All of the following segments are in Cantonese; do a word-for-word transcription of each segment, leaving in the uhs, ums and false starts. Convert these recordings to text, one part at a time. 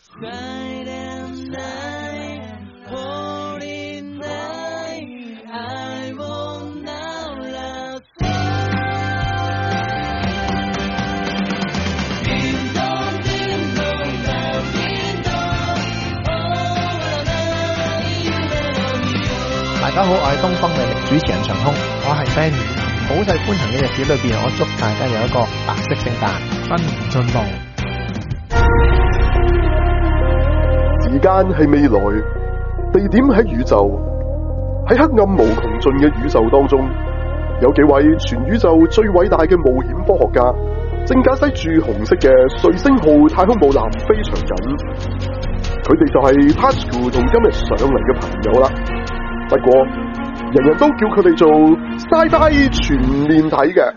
大家好，我係東方魅力主持人長空，我係 Benny。普世歡騰嘅日子裏邊，我祝大家有一個白色聖誕，新年進步。 時間係未來，地點喺宇宙，喺黑暗無窮盡嘅宇宙當中，有幾位全宇宙最偉大嘅冒險科學家，正駕駛住紅色嘅瑞星號太空母艦飛翔緊。佢哋就係 Tasuku 同今日上嚟嘅朋友啦。不過，人人都叫佢哋做 Sci-Fi 全面睇嘅。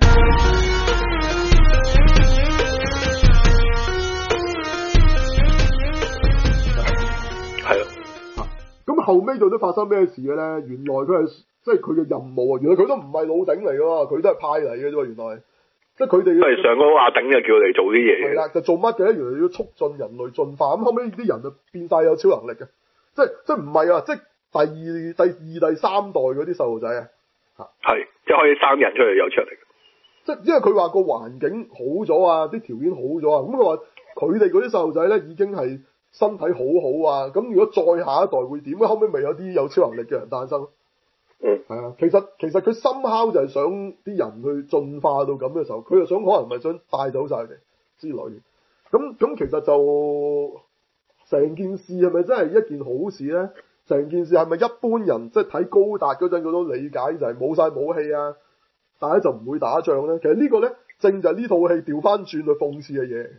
係咯。 咁後尾到底發生咩事嘅咧？原來佢係即係佢嘅任務啊！原來佢都唔係老頂嚟噶喎，佢都係派嚟嘅啫喎。原來即係佢哋。都係上嗰個阿頂就叫佢哋做啲嘢。係啦，就做乜嘅咧？原來要促進人類進化。咁後尾啲人就變晒有超能力嘅，即係即係唔係啊？即係。第二、第二、第三代嗰啲細路仔啊，係即係可以生人出嚟有出嚟，即係因為佢話個環境好咗啊，啲條件好咗啊，咁佢話佢哋嗰啲細路仔咧已經係身體好好啊，咁如果再下一代會點？後尾咪有啲有超能力嘅人誕生，嗯，係啊，其實其實佢深敲就係想啲人去進化到咁嘅時候，佢又想可能咪想帶走晒佢哋之類嘅，咁咁其實就成件事係咪真係一件好事咧？成件事係咪一般人即係睇高達嗰陣嗰種理解就係冇晒武器啊，但係就唔會打仗咧？其實呢個咧正就係呢套戲調翻轉去諷刺嘅嘢。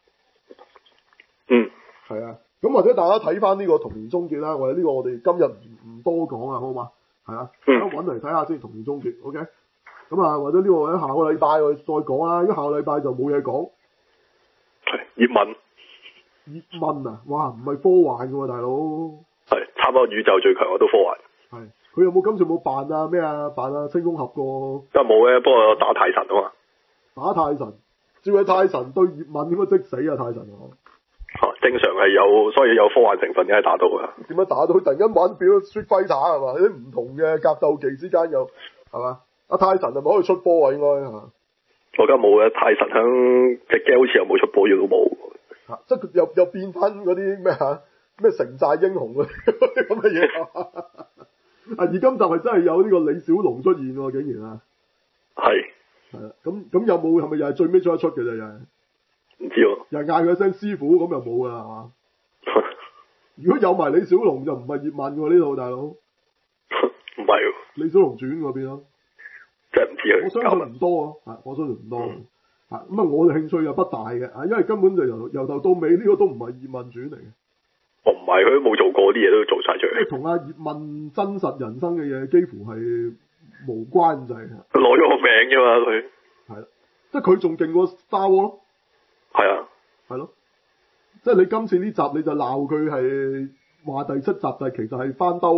嗯，係啊。咁或者大家睇翻呢個童年終結啦，或者呢個我哋今日唔唔多講啊，好嘛？係啊，大家揾嚟睇下先。童年終結 ，OK。咁啊，或者呢個喺下個禮拜我哋再講啦，因為下個禮拜就冇嘢講。係葉問。葉問啊！哇，唔係科幻嘅喎，大佬。係差唔多宇宙最強我都科幻。係佢有冇今次冇扮啊咩啊扮啊青蜂俠個？都係冇嘅，不過打太神啊嘛。打太神，照係太神對葉問應該即死啊！太神啊！啊，正常係有，所以有科幻成分嘅係打到㗎。點樣打到？佢突然間玩變咗 Street Fighter 係嘛？啲唔同嘅格鬥技之間又係嘛？阿太神係咪可以出波啊？應該係嘛？我而家冇嘅，太神響隻 game 好似又冇出波，亦都冇。嚇、啊！即係又又變翻嗰啲咩嚇？咩城寨英雄嗰啲咁嘅嘢啊！啊，而今集係真係有呢個李小龍出現喎，竟然啊！係係啊，咁咁有冇係咪又係最尾出一出嘅啫？又係唔知喎，又嗌佢一聲師傅咁又冇㗎係嘛？如果有埋李小龍就唔係葉問喎，呢套大佬唔係喎，李小龍傳嗰邊咯，真係唔知啊！我相信唔多啊，我相信唔多啊。咁啊，我哋興趣又不大嘅啊，因為根本就由由頭到尾呢個都唔係葉問傳嚟嘅。我唔係，佢都冇做過啲嘢，都做晒出嚟。即係同阿葉問真實人生嘅嘢，幾乎係無關就係。佢攞咗個名啫嘛，佢係啦，即係佢仲勁過 Star Wars 咯。係啊，係咯，即係你今次呢集你就鬧佢係話第七集，但係其實係翻兜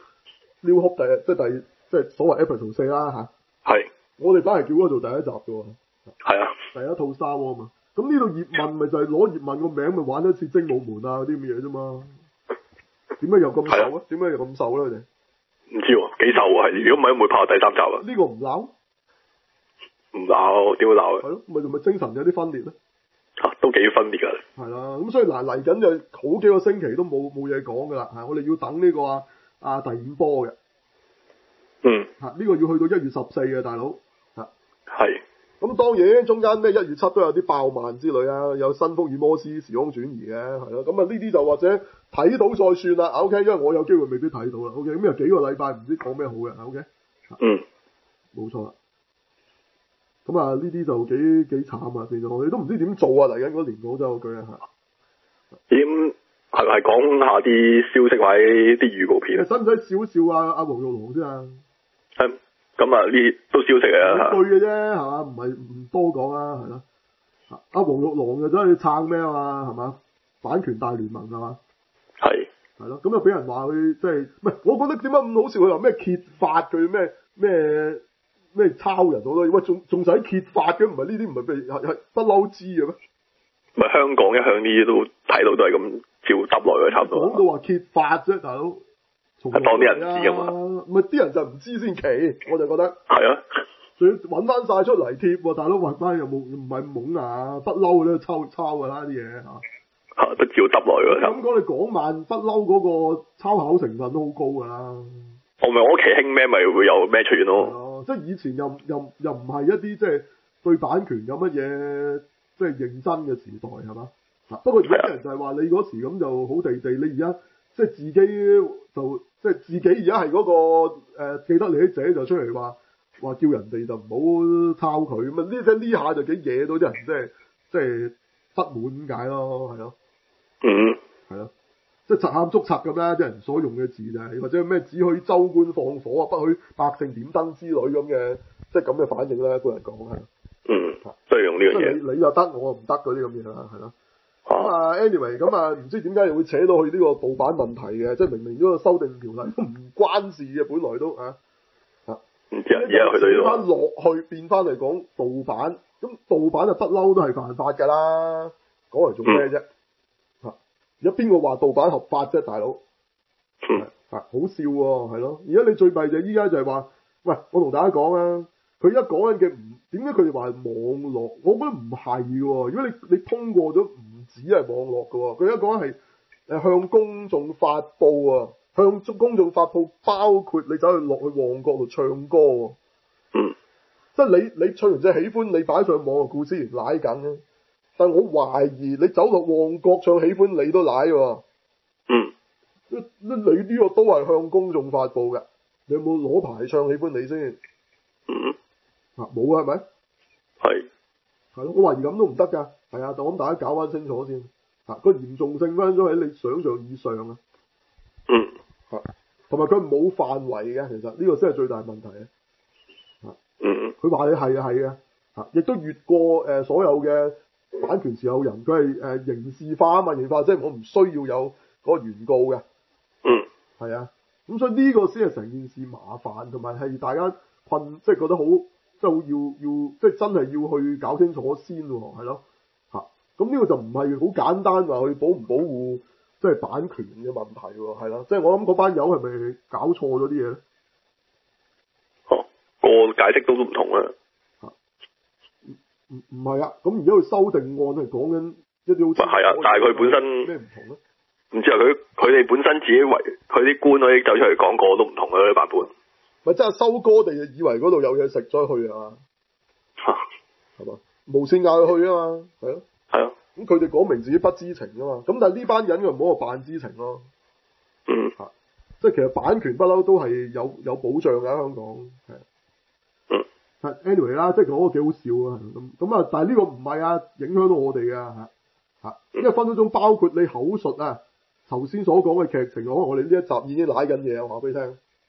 New Hope 第即係第即係所謂 Episode 四啦吓。係。我哋反而叫佢做第一集嘅喎。係啊。第一套 Star Wars 嘛。咁呢度葉問咪就係攞葉問個名咪玩一次精武門啊嗰啲咁嘅嘢啫嘛？點解又咁瘦啊？點解又咁瘦咧？佢哋唔知喎，幾瘦啊！係如果唔係唔會拍到第三集啊？呢個唔鬧？唔鬧點會鬧啊？係咯，咪就咪精神有啲分裂咧？嚇、啊，都幾分裂㗎！係啦，咁所以嗱嚟緊就好幾個星期都冇冇嘢講㗎啦嚇，我哋要等呢、呢個啊啊第五波嘅。嗯。嚇、啊，呢、呢個要去到一月十四嘅大佬嚇。係。咁當然中間咩一月七都有啲爆漫之類啊，有新福爾摩斯時空轉移嘅，係咯。咁啊呢啲就或者睇到再算啦。OK，因為我有機會未必睇到啦。OK，咁有幾個禮拜唔知講咩好嘅。OK，嗯，冇錯啦。咁啊呢啲就幾幾慘啊！其實我哋都唔知點做啊嚟緊嗰年講真嗰句啊嚇。點係係講下啲消息或者啲預告片啊？使唔使少少啊？阿黃玉郎先啊？係。咁啊，呢都消息嚟啊，對嘅啫，係嘛，唔係唔多講啦，係咯。阿黃玉郎就走去撐咩啊嘛，係嘛，版權大聯盟係嘛，係係咯，咁又俾人話佢即係，唔係，我覺得點解咁好笑？佢話咩揭發佢咩咩咩抄人好多，喂，仲仲使揭發嘅？唔係呢啲唔係被係係不嬲知嘅咩？唔係香港一向呢啲都睇到都係咁消喎，差唔多。 講到話揭發啫，大佬。 係當啲人唔知啊嘛。 唔係啲人就唔知先奇，我就覺得。 係啊。 仲要揾翻晒出嚟貼喎，大佬揾翻又冇唔係懵啊，不嬲都抄抄㗎啦啲嘢嚇。 嚇、啊！都照揼落去喎。 咁講你港漫不嬲嗰個抄考成分都好高㗎啦。 我咪我屋企興咩咪會有咩出現咯。 哦，即係以前又又又唔係一啲即係對版權有乜嘢即係認真嘅時代係嘛？嚇！不過而家啲人就係話你嗰時咁就好地地，你而家即係自己就即係自己而家係嗰個、呃、記得你啲仔就出嚟話話叫人哋就唔好抄佢咁啊！呢即呢下就幾惹到啲人即係即係不滿咁解咯，係咯。 嗯。係咯。即係賊喊捉賊咁啦，啲人所用嘅字就係或者咩只許州官放火啊，不許百姓點燈之類咁嘅，即係咁嘅反應啦。一般人講係。 嗯。都係用呢樣嘢。 你你又得，我唔得嗰啲咁嘢啦，係咯。咁啊 ，anyway， 咁啊，唔知點解又會扯到去呢個盜版問題嘅，即係明明呢個修訂條例都唔關事嘅，本來都啊啊。唔知啊，而家去到呢度。翻落去變翻嚟講盜版，咁盜版就不嬲都係犯法㗎啦，講嚟做咩啫？嗯有邊個話盜版合法啫，大佬？嗯、啊，好笑喎、哦，係咯。而家你最弊就依家就係話，喂，我同大家講啊，佢而家講緊嘅唔點解佢哋話係網絡？我覺得唔係嘅喎。如果你你通過咗，唔止係網絡嘅喎。佢而家講緊係誒向公眾發布啊，向公眾發布包括你走去落去旺角度唱歌喎。嗯。即係你你唱完即係喜歡，你擺上網嘅故事而舐緊啊！但我懷疑你走落旺角唱喜歡你都舐喎。嗯。你呢個都係向公眾發布嘅，你有冇攞牌唱喜歡你先？嗯。啊，冇啊，係咪？係。係咯，我懷疑咁都唔得㗎。係啊，但我諗大家搞翻清楚先。啊，個嚴重性翻咗喺你想象以上啊。嗯。啊，同埋佢冇範圍嘅，其實呢個先係最大問題啊。啊。嗯。佢話你係啊係啊，啊，亦都越過誒、呃、所有嘅版權持有人，佢係誒刑事化啊嘛，刑事化即係我唔需要有嗰個原告嘅。嗯。係啊，咁所以呢個先係成件事麻煩，同埋係大家困，即係覺得好，即係好要要，即係真係要去搞清楚先喎，係咯。嚇，咁呢個就唔係好簡單話去保唔保護，即係版權嘅問題喎，係啦。即係我諗嗰班友係咪搞錯咗啲嘢咧？哦，個解釋都唔同啊。唔唔係啊，咁而家佢修訂案係講緊一啲好似係啊，但係佢本身咩唔同咧？唔知啊，佢佢哋本身自己為佢啲官可以走出嚟講過都唔同啊啲版本。咪真係收歌地就以為嗰度有嘢食咗去啊？嚇，係嘛？無線嗌佢去啊嘛，係咯。係啊。咁佢哋講明自己不知情啊嘛，咁但係呢班人佢唔好話扮知情咯。嗯。嚇，即係其實版權不嬲都係有有保障㗎，香港係。anyway 啦，即係嗰個幾好笑啊，咁咁啊，但係呢個唔係啊，影響到我哋㗎嚇嚇，因為分分鐘包括你口述啊，頭先所講嘅劇情，可能我哋呢一集已經舐緊嘢，我話俾你聽。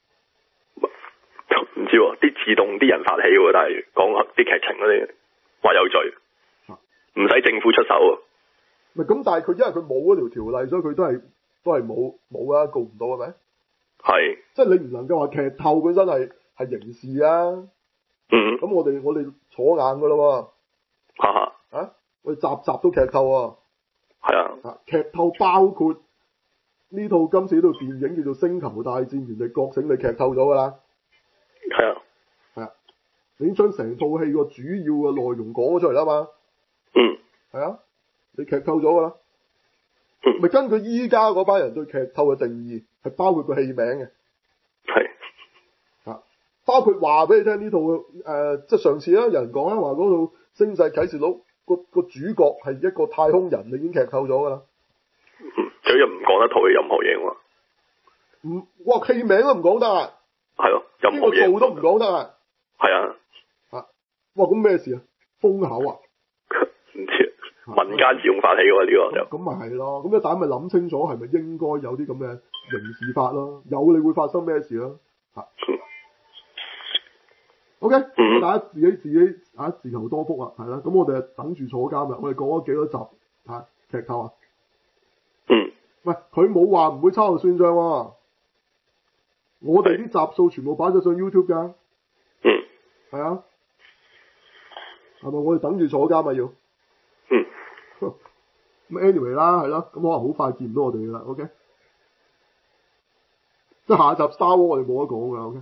唔知喎，啲自動啲人發起喎，但係講啲劇情嗰啲話有罪，唔使政府出手喎。唔係咁，但係佢因為佢冇嗰條條例，所以佢都係都係冇冇啊，告唔到係咪？係。即係你唔能夠話劇透本身係係刑事啊。嗯，咁我哋我哋坐硬噶啦喎，哈哈，啊，我哋集集都劇透啊，係啊，啊，劇透包括呢套今次呢套電影叫做《星球大戰：原力覺醒》，你劇透咗噶啦，係啊，係啊，你已經將成套戲個主要嘅內容講咗出嚟啦嘛，嗯，係啊，你劇透咗噶啦，嗯，咪根據依家嗰班人對劇透嘅定義，係包括個戲名嘅，係。包括話俾你聽呢套誒、呃，即係上次啦，有人講啦，話嗰套《星際啟示錄》個個主角係一個太空人，你已經劇透咗㗎啦。佢又唔講得套嘅任何嘢喎。唔，哇，戲名都唔講得啊。係咯，任何嘢。呢個套都唔講得啊。係啊。啊，哇，咁咩事啊？封口啊？唔知，民間自動發起喎呢、呢個就。咁咪係咯，咁一大家咪諗清楚係咪應該有啲咁嘅刑事法咯？有你會發生咩事咯？嚇、啊。O、okay, K，、嗯、大家自己自己啊自求多福啊，係啦，咁我哋等住坐監啦。我哋講咗幾多集啊劇透啊？嗯，喂，佢冇話唔會秋後算賬喎。我哋啲集數全部擺咗上 YouTube 噶。嗯，係啊，係咪我哋等住坐監啊要？嗯， 咁 anyway 啦，係咯，咁可能好快見唔到我哋噶啦 ，OK。即係下集 Star Wars 我哋冇得講噶 ，OK。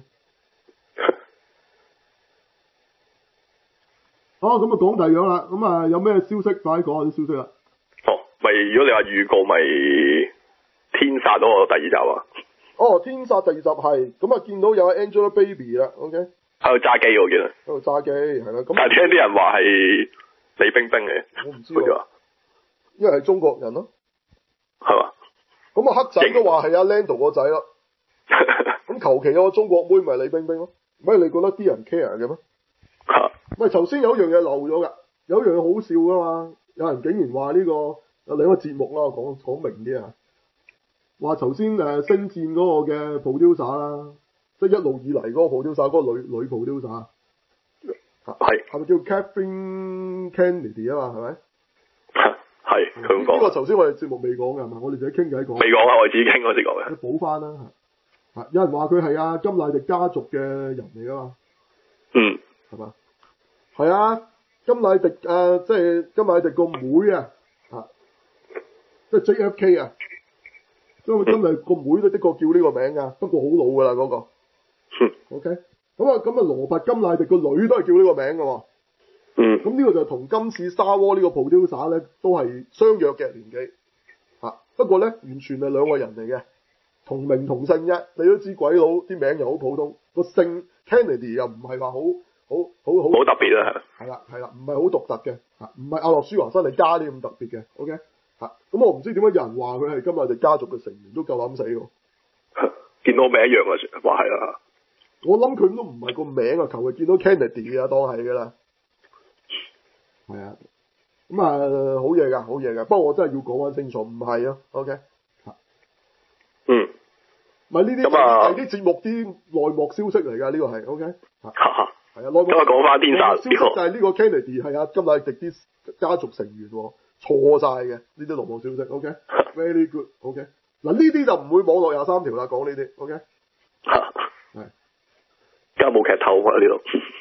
好，咁啊講第二樣啦，咁啊有咩消息快啲講下啲消息啦。 哦，咪如果你話預告咪天煞嗰個第二集啊？ 哦，天煞第二集係，咁啊見到有 Angelababy 啦 ，OK。喺度揸機我見啊。 喺度揸機係啦，咁。 但係聽啲人話係李冰冰嘅。 我唔知喎。因為係中國人咯。 係嘛？ 咁啊黑仔都話係阿 Lando 個仔咯。咁求其有個中國妹咪李冰冰咯。咩？你覺得啲人 care 嘅咩？ 嚇！ 喂，頭先有一樣嘢漏咗㗎，有一樣嘢好笑㗎嘛。有人竟然話呢、呢個有另一個節目啦，講講明啲啊。話頭先誒星戰嗰個嘅 producer 啦，即係一路以嚟嗰個 producer 嗰個女女 producer，係係咪叫 Kathleen Kennedy 啊嘛？係咪？ 係佢咁講。呢個頭先我哋節目未講嘅係嘛？我哋就喺傾偈講。 未講啊，我自己傾嗰時講嘅。 補翻啦，係有人話佢係阿金乃迪家族嘅人嚟㗎嘛？ 嗯， 係嘛？係啊，金乃迪啊，即係金乃迪個妹啊，啊，即係 J F K 啊。因為今日個妹都的確叫呢個名㗎，不過好老㗎啦嗰個。OK，咁啊咁啊，羅拔金乃迪個女都係叫呢個名㗎喎。 嗯。 咁呢個就同今次 Star Wars 呢個 producer 咧都係相約嘅年紀。啊，不過咧完全係兩個人嚟嘅，同名同姓啫。你都知鬼佬啲名又好普通，個姓 Kennedy 又唔係話好好好好。 好特別啊！ 係啦係啦，唔係好獨特嘅，啊唔係阿諾舒華辛力加啲咁特別嘅 ，OK。咁、啊、我唔知點解有人話佢係今日我哋家族嘅成員都夠膽死喎。 見到名一樣啊，話係啊。 我諗佢都唔係個名啊，求其見到 Kennedy 啊，當係㗎啦。係啊，咁啊好嘢㗎，好嘢㗎。不過我真係要講翻清楚，唔係啊 ，OK。 嗯。 唔係呢啲係啲節目啲內幕消息嚟㗎，呢、呢個係 OK。係啊，內幕。 咁啊講翻天煞消息就係呢個 Kennedy 係啊，金乃迪啲家族成員喎。錯晒嘅呢啲內幕消息 ，OK，very good，OK。嗱呢啲就唔會網絡廿三條啦，講呢啲 ，OK。係。 而家冇劇透啊呢度。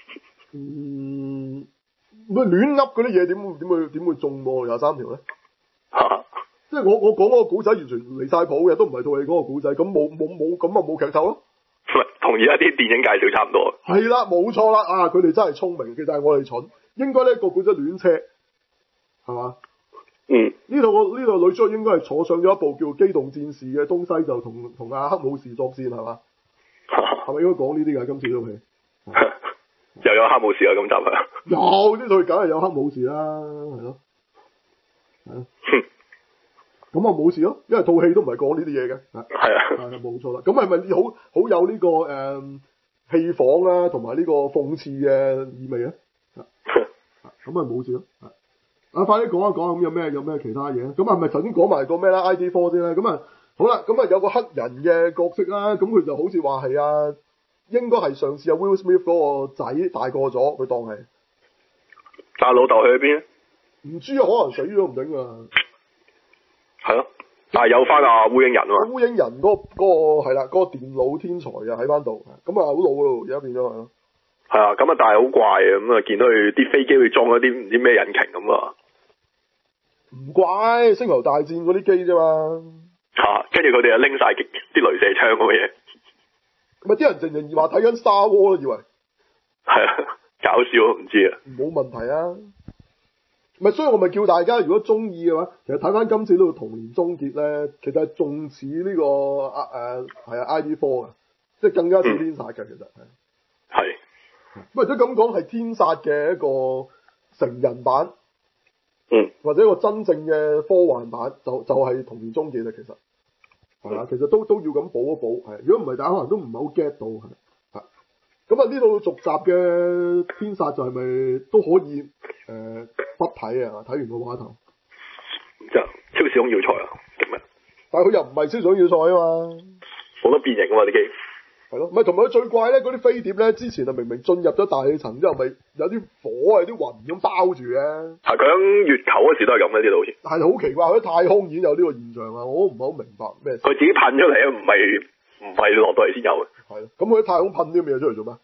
嗯，咪亂噏嗰啲嘢點會點會點會中網絡廿三條咧？ 嚇！ 即係我我講嗰個古仔完全離晒譜嘅，都唔係套戲嗰個古仔，咁冇冇冇咁啊冇劇透咯。 同而家啲電影介紹差唔多。 係啦，冇錯啦，啊佢哋真係聰明，其實係我哋蠢，應該呢個古仔亂車，係嘛？ 嗯， 呢度個呢度女主角應該係坐上咗一部叫機動戰士嘅東西，就同同阿黑武士作戰係嘛？係咪應該講呢啲㗎？今次套戲又有黑武士啊！今集啊， 有呢套梗係有黑武士啦，係咯，係咯，咁啊冇事咯，因為套戲都唔係講呢啲嘢嘅，係啊，係冇錯啦。咁係咪好好有呢、這個誒戲仿啦，同埋呢個諷刺嘅意味咧？咁啊冇事咯。啊，快啲講一講咁有咩有咩其他嘢？咁係咪頭先講埋個咩啦 I D 四先咧？咁啊好啦，咁啊有個黑人嘅角色啦，咁佢就好似話係啊，應該係上次阿 Will Smith 嗰個仔大個咗，佢當係。 但係老豆去咗邊咧？ 唔知啊，可能死咗唔定啊。 係咯，但係有翻阿烏蠅人啊嘛。 烏蠅人嗰、嗰個嗰個係啦，嗰、嗰個電腦天才啊喺翻度，咁啊好老咯，而家變咗係咯。 係啊，咁啊但係好怪啊，咁啊見到佢啲飛機會裝咗啲唔知咩引擎咁啊。 唔怪，星球大戰嗰啲機啫嘛。 嚇！跟住佢哋又拎晒啲雷射槍咁嘅嘢。 咪啲人淨係話睇緊 Star Wars 咯，以為。 係啊，搞笑唔知啊。 冇問題啊。咪所以我咪叫大家，如果中意嘅話，其實睇翻今次呢個童年終結咧，其實係仲似呢個啊誒係啊 I D 四嘅，即係更加似天煞嘅其實係。係。或者咁講係天煞嘅一個成人版。嗯，或者一個真正嘅科幻版，就就係、是、童年終結啦，其實係啦、嗯，其實都都要咁補一補，係，如果唔係，大家可能都唔係好 get 到，係，係，咁啊呢套續集嘅天煞就係咪都可以誒不睇啊？睇完個話頭， 就超時空要塞啊，咁啊， 但係佢又唔係超時空要塞啊嘛， 好多變形啊嘛啲機。 係咯，唔係同埋佢最怪咧，嗰啲飛碟咧，之前啊明明進入咗大氣層之後，咪有啲火啊、有啲雲咁包住嘅。係佢喺月球嗰時都係咁嘅啲好似。係好奇怪，佢喺太空已經有呢個現象啊！我唔係好明白咩。佢自己噴出嚟啊，唔係唔係落到嚟先有嘅。係咯，咁佢喺太空噴啲咁嘢出嚟做咩？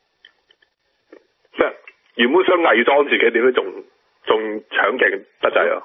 咩？原本想偽裝自己，點解仲仲搶鏡得滯啊？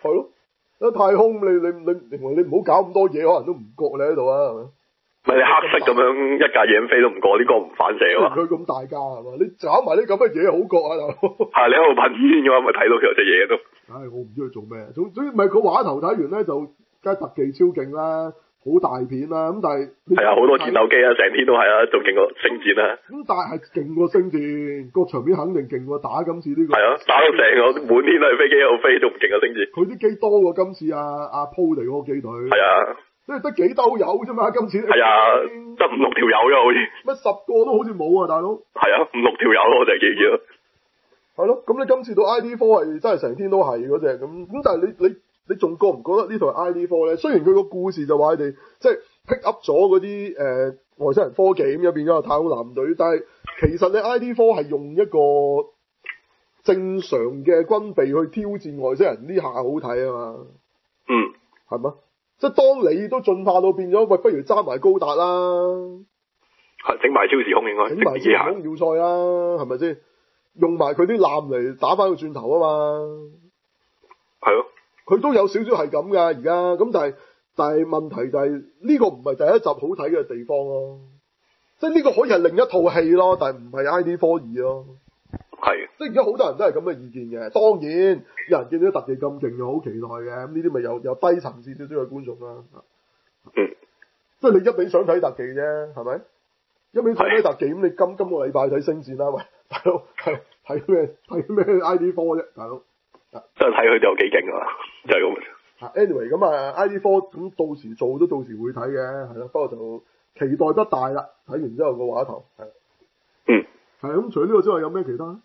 係咯，喺太空你你你你唔好搞咁多嘢，可能都唔覺你喺度啊，係咪？ 咪你黑色咁樣一架嘢咁飛都唔過，呢個唔反射啊嘛。 佢咁大架係嘛？你搞埋啲咁嘅嘢好覺啊，大佬。 係你喺度噴煙嘅話，咪睇到佢有隻嘢都。 唉，我唔知佢做咩，總總之咪個畫頭睇完咧就梗係特技超勁啦，好大片啦，咁但係係啊，好多戰鬥機啊，成天都係啊，仲勁過星戰啊。咁但係勁過星戰，個場面肯定勁過打今次呢個。 係啊，打到成個滿天都係飛機喺度飛，仲唔勁過星戰。 佢啲機多過今次啊阿鋪地嗰個機隊。係啊。 即係得幾兜友啫嘛，今次係啊，得五六條友啫好似。乜十個都好似冇啊，大佬。係啊，五六條友咯，我就記住。 係咯，咁你今次到 I D 四係真係成天都係嗰隻咁，咁但係你你你仲覺唔覺得呢套係 I D 四咧？雖然佢個故事就話佢哋即係 pick up 咗嗰啲誒外星人科技咁，又變咗個太空艦隊，但係其實你 I D 四係用一個正常嘅軍備去挑戰外星人，呢下好睇啊嘛。 嗯。 係嘛？即係當你都進化到變咗，喂，不如揸埋高達啦， 係整埋超時空應該， 整埋超時空要塞啦，係咪先？用埋佢啲艦嚟打翻個轉頭啊嘛， 係咯， 佢都有少少係咁噶而家，咁但係但係問題就係呢個唔係第一集好睇嘅地方咯，即係呢個可以係另一套戲咯，但係唔係 I D 四二咯，係，即係而家好多人都係咁嘅意見嘅，當然有人見到特技咁勁就好期待嘅，咁呢啲咪有有低層次少少嘅觀眾啦， 嗯， 即係你一味想睇特技啫，係咪？一味想睇特技咁，你今今個禮拜睇星戰啦，喂，大佬係睇咩睇咩 I D 四啫，大佬， 都係睇佢哋有幾勁啊，就係咁。 anyway 咁啊 I D 四咁到時做都到時會睇嘅，係啦，不過就期待不大啦。睇完之後個話頭係， 嗯， 係咁。除咗呢個之外，有咩其他？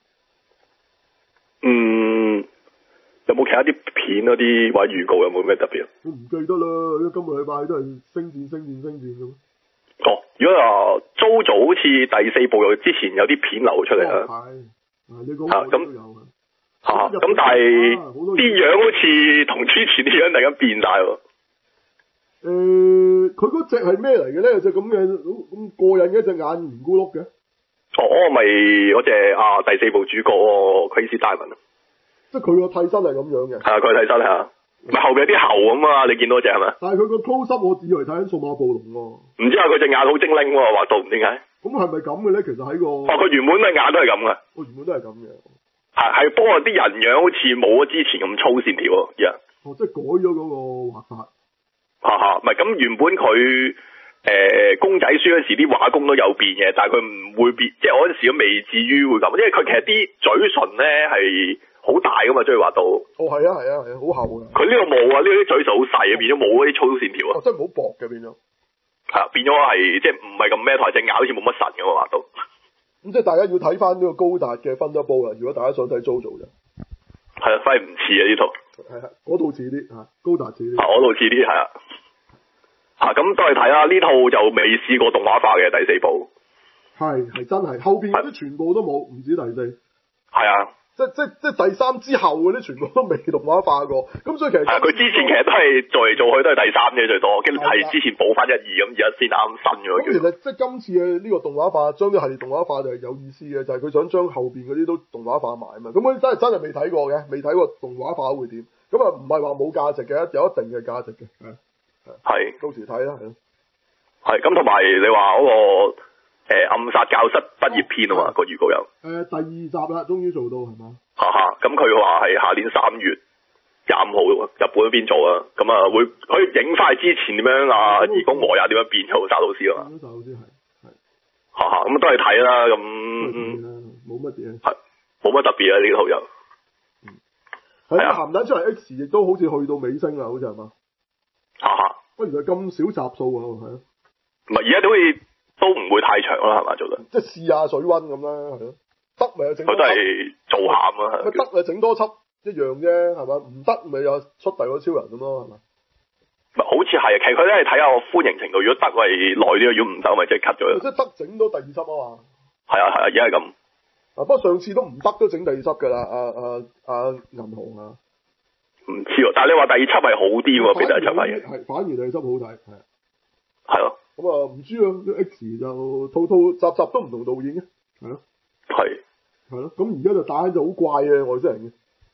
嗯，有冇其他啲片嗰啲或者預告有冇咩特別？ 我唔記得啦，因為今個禮拜都係星戰、星戰、星戰咁。 哦，如果話 JoJo 好似第四部有之前有啲片流出嚟啦， 係、哦，你講咁都有吓，咁但係啲樣好似同之前啲樣突然間變晒喎。 誒、呃，佢嗰隻係咩嚟嘅咧？有隻咁嘅咁過癮嘅一隻眼圓咕碌嘅。 哦，咪嗰隻啊第四部主角Crazy Diamond 啊。即係佢個替身係咁樣嘅。 係啊，佢替身係啊。咪後邊有啲喉咁啊！你見到隻係咪？但係佢個 close up 我以為睇緊數碼暴龍喎。 唔知啊，佢隻眼好精靈喎，畫到唔點解？咁係咪咁嘅咧？其實喺個哦，佢原本嘅眼都係咁嘅。我原本都係咁嘅。係係，不過啲人樣好似冇咗之前咁粗線條啊，而家。哦，即係改咗嗰個畫法。嚇嚇，唔係咁原本佢誒、呃、公仔書嗰時啲畫工都有變嘅，但係佢唔會變，即係我嗰陣時都未至於會咁，因為佢其實啲嘴唇咧係好大噶嘛，將佢畫到。哦，係啊，係啊，係啊，好厚㗎。佢呢個冇啊，呢個啲嘴唇好細啊，變咗冇嗰啲粗線條啊。哦，真係好薄嘅變咗。係啊，變咗係即係唔係咁咩台，隻眼好似冇乜神咁啊畫到。咁即係大家要睇翻呢個高達嘅分得煲啦，如果大家想睇 JoJo 就。係啊，反而唔似啊呢套。係啊，嗰套似啲嚇，高達似啲。啊，嗰套似啲係啊。嚇，咁都係睇啦，呢套就未試過動畫化嘅第四部。係係真係，後邊嗰啲全部都冇，唔止第四。係啊。即即即第三之後嗰啲全部都未動畫化過，咁所以其實係佢之前其實都係做嚟做去都係第三嘅最多，跟住係之前補翻一二咁，而家先啱新嘅。咁其實即今次嘅呢個動畫化，將啲系列動畫化就係有意思嘅，就係、是、佢想將後邊嗰啲都動畫化埋啊嘛。咁我真係真係未睇過嘅，未睇過動畫化會點？咁啊唔係話冇價值嘅，有一定嘅價值嘅。係到時睇啦，係咯。係咁，同埋你話嗰、那個。誒、呃，暗殺教室畢業篇啊嘛，個預告有。誒、呃，第二集啦，終於做到係嘛？哈哈，咁佢話係下年三月廿五號日本嗰邊做啊，咁啊會可以影翻之前點樣啊，義工磨也點樣變做殺老師啊嘛。殺老師係係。哈哈，咁都係睇啦，咁冇乜嘢。係，冇乜特別啊呢套又。嗯。係啊，鹹蛋出嚟 X 亦都好似去到尾聲啦，好似係嘛？哈哈。喂，原來咁少集數啊，係啊。唔係，而家都會。都唔會太長啦，係嘛做得，即係試下水溫咁啦，係咯，得咪又整。佢都係做鹹啊，係。得咪整多輯一樣啫，係嘛？唔得咪又出第二個超人咁咯，係嘛？唔係，好似係，其實佢都係睇下我歡迎程度，如果得咪耐啲，如果唔得咪即係 cut 咗。即係得整到第二輯啊嘛。係啊係啊，而家係咁。啊，不過上次都唔得都整第二輯噶啦，阿阿阿銀行啊。唔知喎，但係你話第二輯係好啲喎，比第一輯係。係，反而第二輯好睇，係。係咯。咁啊，唔知啊，啲 X 就套套集集都唔同導演嘅，係咯，係，係咯，咁而家就打就好怪嘅外星人嘅，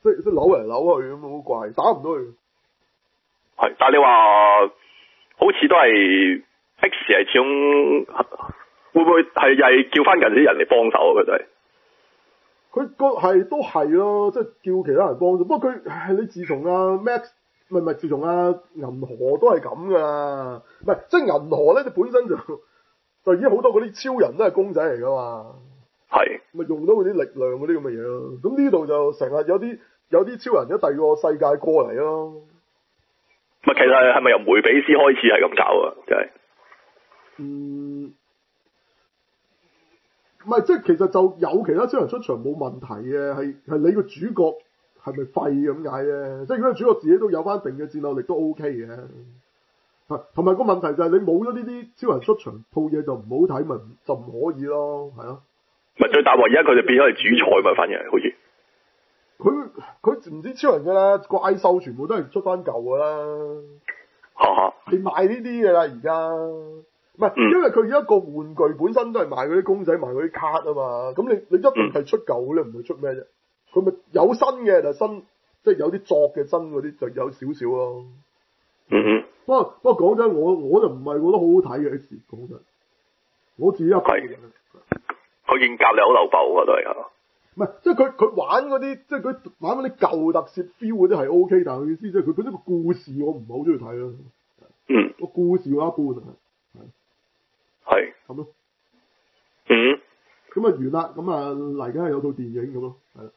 即係即係扭嚟扭去咁好怪，打唔到佢。 係，但係你話好似都係 X 係始終會唔會係又係叫翻近啲人嚟幫手啊？佢就係佢個係都係咯，即係叫其他人幫手。不過佢唉，你自從啊 Max 唔係唔係自從啊銀河都係咁噶啦，唔係即係銀河咧，你本身就就已經好多嗰啲超人都係公仔嚟噶嘛。係咪用到嗰啲力量嗰啲咁嘅嘢咯？咁呢度就成日有啲有啲超人喺第二個世界過嚟咯。 咪其實係咪由梅比斯開始係咁搞啊？就係嗯，唔係即係其實就有其他超人出場冇問題嘅，係係你個主角係咪廢咁解嘅？即係如果個主角自己都有翻定嘅戰鬥力都 OK 嘅。同埋個問題就係你冇咗呢啲超人出場，套嘢就唔好睇，咪就唔可以咯，係咯。咪最大鑊，而家佢就變咗係主菜嘛，反而係好似佢佢唔知超人噶啦，怪獸全部都係出翻舊噶啦，係賣呢啲嘅啦而家，唔係、嗯、因為佢而家個玩具本身都係賣嗰啲公仔，賣嗰啲卡啊嘛，咁你你一定係出舊嘅咧，唔係出咩啫？佢咪有新嘅，但係新即係有啲作嘅新嗰啲就有少少咯。嗯哼，不過不過講真，我我就唔係覺得好好睇嘅 X， 講真，我自己一睇嘅。 佢件甲你好流爆啊，都係啊！ 唔係，即係佢佢玩嗰啲，即係佢玩嗰啲舊特攝 feel 嗰啲係 O K，但係佢意思即係佢本身個故事我唔係好中意睇咯。嗯，個故事我一般啊，係咁咯。嗯，咁啊完啦，咁啊嚟緊係有套電影咁咯，係啦。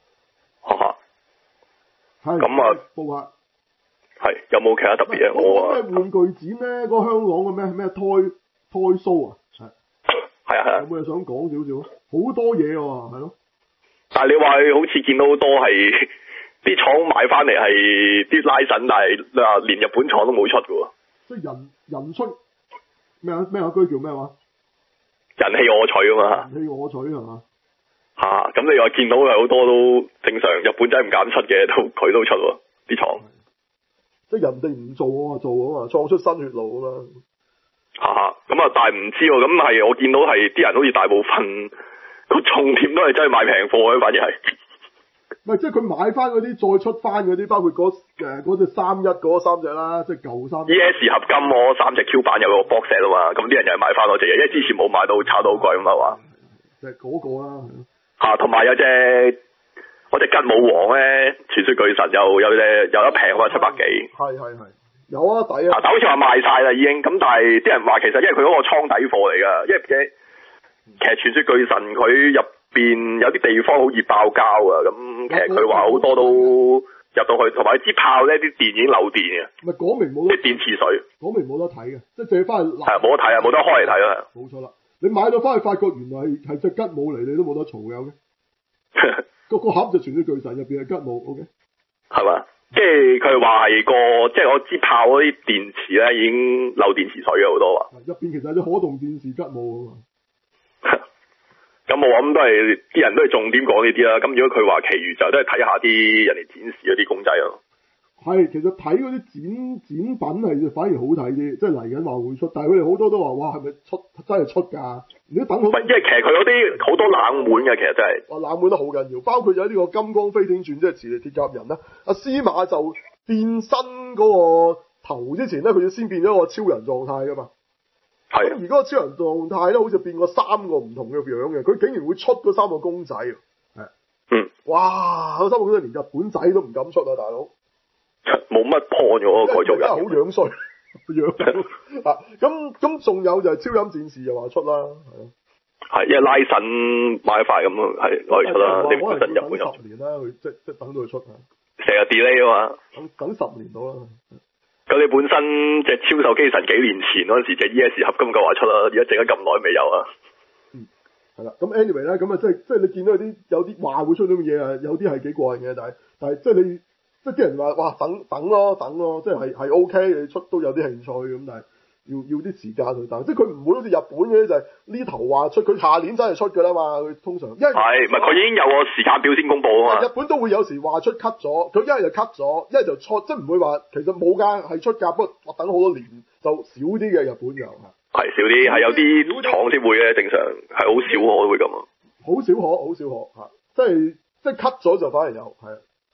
嚇！係咁啊，報下。 係有冇其他特別啊？我啊，咩玩具展咧？嗰、嗰個香港嘅咩咩 Toy Toy Show 啊？係係啊係啊！ 有冇嘢想講少少啊？好多嘢喎，係咯。 但係你話好似見到好多係啲廠買翻嚟係啲拉神，但係啊連日本廠都冇出嘅喎。 即係人人出咩啊咩啊？嗰叫咩話？ 人氣我取啊嘛。 人氣我取係嘛？ 嚇！咁、啊、你話見到係好多都正常，日本仔唔敢出嘅，都佢都出喎啲廠。 即係人哋唔做啊做啊嘛，創出新血路啊嘛。 嚇！咁啊，但係唔知喎，咁係我見到係啲人好似大部分個重點都係真係買平貨嘅，反而係。 唔係，即係佢買翻嗰啲再出翻嗰啲，包括嗰誒嗰隻三一嗰三隻啦，即係舊三。E S 合金嗰三隻 Q 版有個 box set 啊嘛，咁啲人又係買翻嗰隻嘢，因為之前冇買到，炒到好貴啊嘛話。 就係嗰個啦。 嚇！同埋有隻嗰隻吉姆王咧，傳說巨神又有隻有得平喎，七百幾。係係係。有啊，抵啊！但好似話賣晒啦已經，咁但係啲人話其實因為佢嗰個倉底貨嚟㗎，因為嘅其實傳說巨神佢入邊有啲地方好易爆膠啊，咁其實佢話好多都入到去，同埋支炮咧啲電已經漏電嘅。咪講明冇得。即係電池水。講明冇得睇嘅，即係借翻去。係啊，冇得睇啊，冇得開嚟睇啊。冇錯啦，你買到翻去發覺原來係係隻吉姆嚟，你都冇得嘈有嘅。個個盒就傳說巨神入邊係吉姆 ，OK。係嘛？即係佢話係個，即係我支炮嗰啲電池咧已經漏電池水嘅好多啊！入邊其實有啲可動電視吉姆啊嘛。咁我諗都係啲人都係重點講呢啲啦。咁如果佢話其餘就都係睇下啲人哋展示嗰啲公仔咯。係，其實睇嗰啲展展品係反而好睇啲，即係嚟緊話會出，但係佢哋好多都話哇係咪出真係出㗎？你都等好。唔係，因為其實佢嗰啲好多冷門嘅，其實真係。哇，冷門得好緊要，包括有呢個金剛飛天傳，即係磁力鐵甲人啦。阿司馬就變身嗰個頭之前咧，佢要先變咗個超人狀態㗎嘛。係。而嗰個超人狀態咧，好似變過三個唔同嘅樣嘅，佢竟然會出嗰三個公仔。係。嗯。哇！嗰三個公仔連日本仔都唔敢出啊，大佬。冇乜破咗改造人，真係好樣衰，樣啊！咁咁仲有就係超音戰士又話出啦，係咯，係因為拉神買塊咁咯，係攞嚟出啦，你本身日本有十年啦，佢即即等到佢出啊，成日 delay 啊嘛，等等十年到啦。咁你本身隻超獸機神幾年前嗰陣時隻 E S 合金夠話出啦，而家整咗咁耐未有啊？嗯，係啦，咁 anyway 咧，咁啊即即你見到有啲有啲話會出到嘅嘢啊，有啲係幾過癮嘅，但係但係即你。即係啲人話，哇，等等咯，等咯，即係係係 O K，你出都有啲興趣咁，但係要要啲時間去等。即係佢唔會好似日本嘅就係、是、呢頭話出，佢下年真係出㗎啦嘛。佢通常因為係，唔係佢已經有個時間表先公佈啊嘛。日本都會有時話出 cut 咗，佢一係就 cut 咗，一係就出，即係唔會話其實冇㗎，係出㗎。不過我等好多年就少啲嘅日本又係少啲，係有啲廠先會嘅，正常係好少可會咁啊。好少可，好少可嚇，即係即係 cut 咗就反而有係。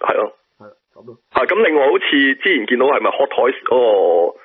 係咯， 係咁咯。 啊，咁另外好似之前見到係咪 Hot Toys 嗰個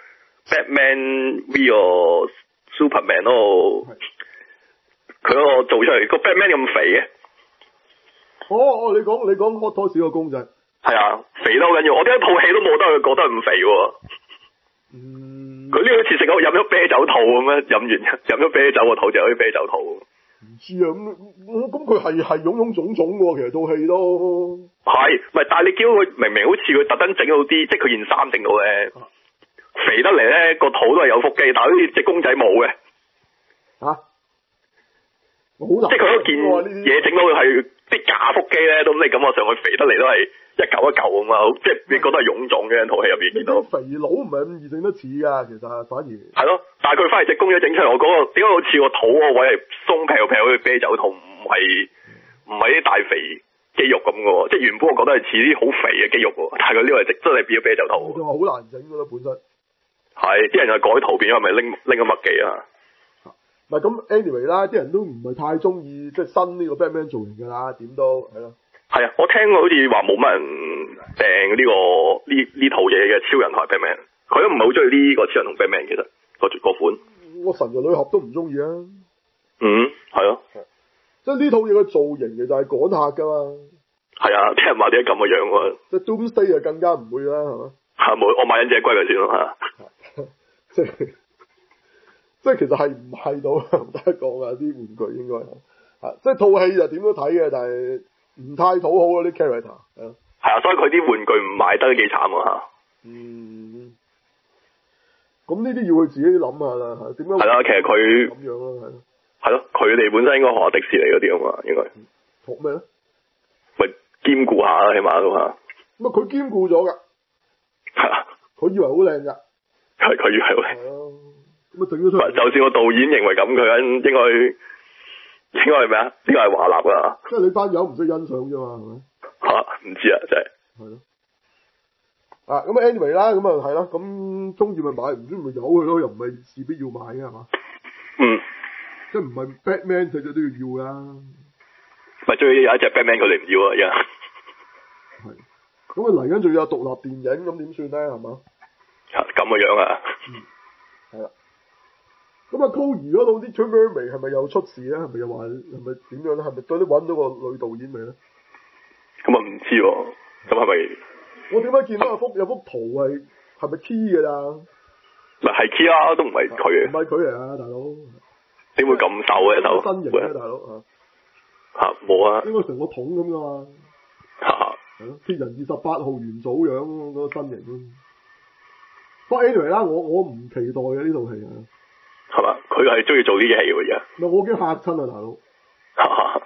Batman V 個 Superman 嗰個，佢嗰個做出嚟個 Batman 咁肥嘅。 哦哦，你講你講 Hot Toys 個公仔。係啊，肥得好緊要，我點解套戲都冇得佢覺得咁肥喎。 嗯。佢呢好似食咗飲咗啤酒肚咁樣，飲完飲咗啤酒個肚就好似啤酒肚。 唔知啊，咁咁佢係係臃臃腫腫喎，其實套戲都。係， 唔係，但係你見到佢明明好似佢特登整到啲，即係佢件衫整到咧，啊、肥得嚟咧個肚都係有腹肌，但係好似隻公仔冇嘅。 吓、啊？好難。即係佢嗰件嘢整到係啲假腹肌咧，咁你感覺上佢肥得嚟都係。一嚿一嚿咁啊，即係你覺得係臃腫嘅套戲入邊見到。 肥佬唔係咁易整得似啊，其實反而。係咯，但係佢翻嚟隻公仔整出嚟，我嗰、嗰個點解好似個肚嗰個位係鬆皮皮好似啤酒肚，唔係唔係啲大肥肌肉咁嘅喎，即係原本我覺得係似啲好肥嘅肌肉喎，但係佢呢個係真係變咗啤酒肚。 就話好難整㗎啦，本身。 係，啲人就改圖片，係咪拎拎個麥記啊？ 唔係咁 anyway 啦，啲人都唔係太中意即係新呢個 Batman 造型㗎啦，點都係咯。 係啊，我聽過好似話冇乜人訂呢、這個呢呢套嘢嘅超人同 Batman，佢都唔係好中意呢個超人同 Batman 其實個個款。 我神人女俠都唔中意啊。 嗯，係咯。 即係呢套嘢嘅造型其實係趕客噶嘛。係啊，聽人話點解咁嘅樣喎？ 即係 Doomsday 啊，更加唔會啦，係嘛？ 係冇，我買忍者龜佢先咯嚇。 即係即係其實係唔係到唔得講啊？啲玩具應該係即係套戲就點都睇嘅，但係。唔太討好嗰啲 character，係啊， 係啊，所以佢啲玩具唔賣得都幾慘啊嚇。 嗯，咁呢啲要佢自己諗下啦，嚇點樣？ 係啦，其實佢咁樣咯，係咯。 係咯，佢哋本身應該學下迪士尼嗰啲啊嘛，應該。 學咩咧？ 咪兼顧下啦，起碼都嚇。 咁啊，佢兼顧咗㗎。係啊。佢以為好靚㗎。 係，佢以為好靚。 係啊。咁啊，整咗出嚟。 就算個導演認為咁，佢應該。應該係咩啊？呢個係華納噶， 即係你班友唔識欣賞啫嘛，係咪？ 吓，唔知啊，真係。 係咯。啊，咁 anyway 啦，咁啊係啦，咁中意咪買，唔中意咪由佢咯，又唔係事必要買嘅係嘛？ 嗯。 即係唔係 Batman 佢哋都要要噶。 咪最有一隻 Batman 佢哋唔要啊，而家。 係。咁啊嚟緊仲有獨立電影，咁點算咧？係嘛？ 咁嘅樣啊。 嗯。係啦。咁啊 Chloe 嗰度啲 Mermaid 係咪又出事咧？係咪又話係咪點樣咧？係咪對啲揾到個女導演未咧？ 咁啊唔知喎，咁係咪？ 我點解見到有幅有幅圖係係咪 key 㗎咋？ 咪係 key 啊，都唔係佢嘅。 唔係佢嚟啊，大佬！ 點會咁瘦嘅頭？ 身形咧，大佬啊！ 嚇冇啊！ 應該成個桶咁㗎嘛。係咯，鐵人二十八號元祖樣嗰個身形咯。不過 anyway 啦，我我唔期待嘅呢套戲啊。 係嘛？佢係中意做啲嘢嘅啫。 唔係我驚嚇親啊，大佬！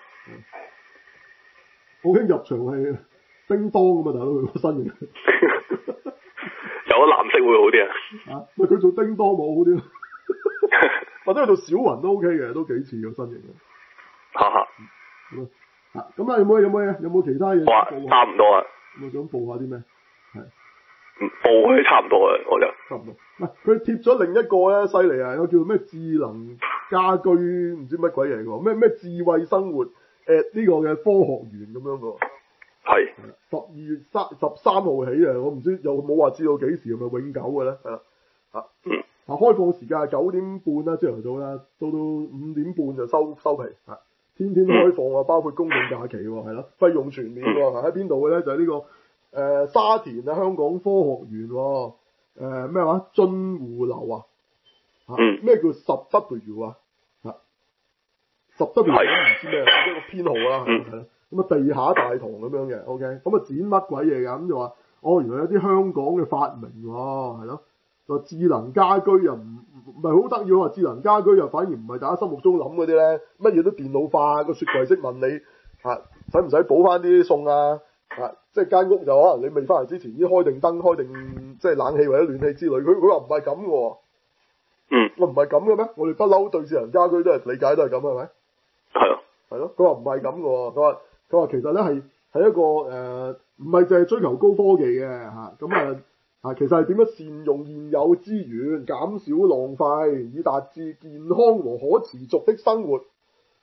我驚入場係叮當咁啊，大佬佢個身形。 有個藍色會好啲啊！ 啊，咪佢做叮當冇好啲咯，或者佢做小雲都 OK 嘅，都幾似個身形嘅。 哈哈。 啊，咁啊有冇有冇嘢？有冇其他嘢？ 哇，差唔多啊。 我想報下啲咩？係。 報佢差唔多啊，我就。差唔多。唔係，佢貼咗另一個咧，犀利啊！有個叫咩智能家居，唔知乜鬼嘢喎？咩咩智慧生活誒呢、呃這個嘅科學園咁樣喎。係。十二月三十三號起啊！我唔知又冇話知道幾時係咪永久嘅咧？係啦。啊。嗯。啊，開放時間係九點半啦，朝頭早啦，到到五點半就收收皮。啊。天天開放啊，包括公眾假期喎，係咯，費用全面喎，喺邊度嘅咧？就係、是、呢、這個誒、呃、沙田啊，香港科學園喎，誒咩話津湖樓啊，嚇咩叫十 W 啊？嚇十 W 都唔知咩，一個編號啦，係咯，咁啊地下大堂咁樣嘅 ，OK，咁啊展乜鬼嘢㗎？咁就話哦，原來有啲香港嘅發明喎，係咯。就智能家居又唔唔係好得意喎，智能家居又反而唔係大家心目中諗嗰啲咧，乜嘢都電腦化，個雪櫃識問你嚇，使唔使補翻啲餸啊？嚇、啊，即係間屋就可能你未翻嚟之前已經開定燈、開定即係冷氣或者暖氣之類，佢佢話唔係咁嘅喎。嗯。我唔係咁嘅咩？我哋不嬲對智能家居都係理解都係咁係咪？係啊。係咯，佢話唔係咁嘅喎，佢話佢話其實咧係係一個誒，唔係淨係追求高科技嘅嚇，咁啊。啊，其實係點樣善用現有資源，減少浪費，以達至健康和可持續的生活。